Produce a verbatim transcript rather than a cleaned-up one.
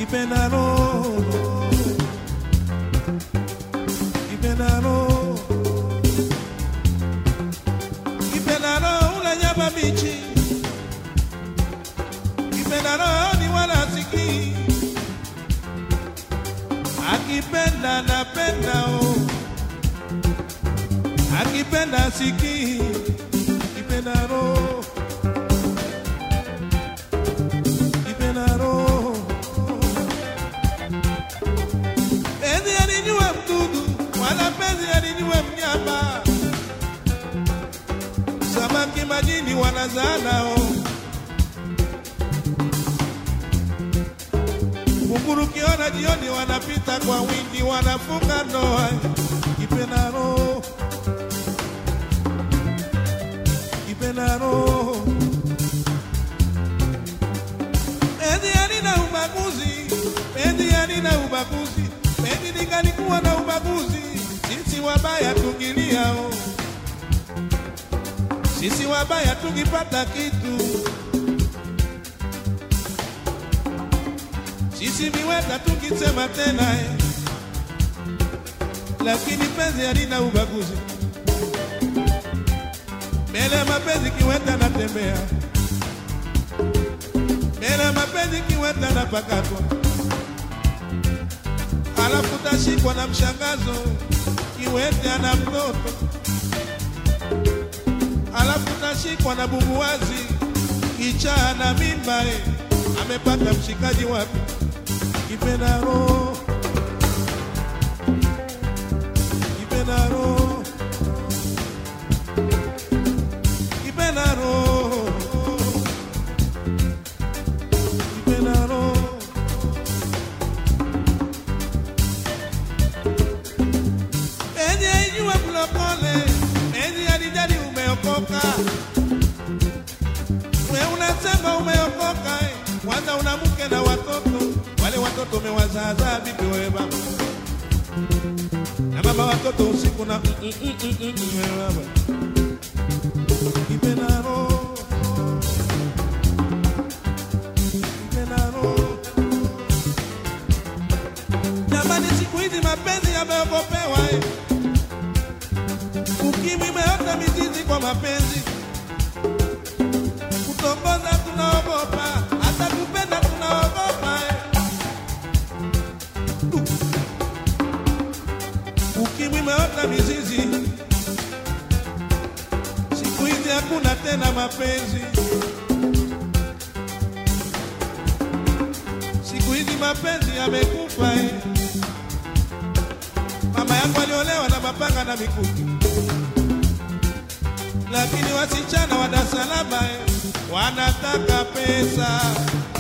Kipendaro, Kipendaro, Kipendaro una nyama bichi. Kipendaro ni wala siki. Akipenda napenda o. Akipenda siki. Kipendaro, Kipendaro. Penzi aliniwe mdudu, wala penzi aliniwe mnyama. Samaki majini wanazana o. Kunguru kiona jioni wanapita kwa wingi, wanafunga ndoa. Kipendaro, Kipendaro. Penzi halina ubaguzi, penzi halina ubaguzi. Penzi lingalikuwa na ubaguzi, sisi wabaya tungilia o. Sisi wabaya tungipata kitu. Sisi miweka tungisema tena eh. Lakini penzi halina ubaguzi. Mbele mapenzi kiweta natembea. Mbele mapenzi kiweta napakatwa. Halafu tashikwa na mshangazo, kiwete ana mtoto. Halafu tashikwa na bumbuwazi, kichaa na mimba eh. Amepata mshikaji wapi? Kipendaro, Kipendaro, Kipendaro, Kipendaro. Penye inyuwe kulokole, penye alijali umeokoka. We unasema umeokoka eh. Kwanza una mke na watoto. Wale watoto mewazaza bibi wewe baba. Na baba watoto usiku na wewe baba. Kipendaro, Kipendaro. Jamani siku hizi mapenzi yameogopewa eh. Ukimwi imeota mizizi kwa mapenzi. Kutongoza tunaogopa, hata kupenda tunaogopa eh. Ukimwi imeota mizizi, siku hizi hakuna tena mapenzi. Siku hizi mapenzi yamekufa eh. Mama yangu aliolewa na mapanga na mikuki. Lakini wasichana wa Dar es Salaam eh, wanataka pesa.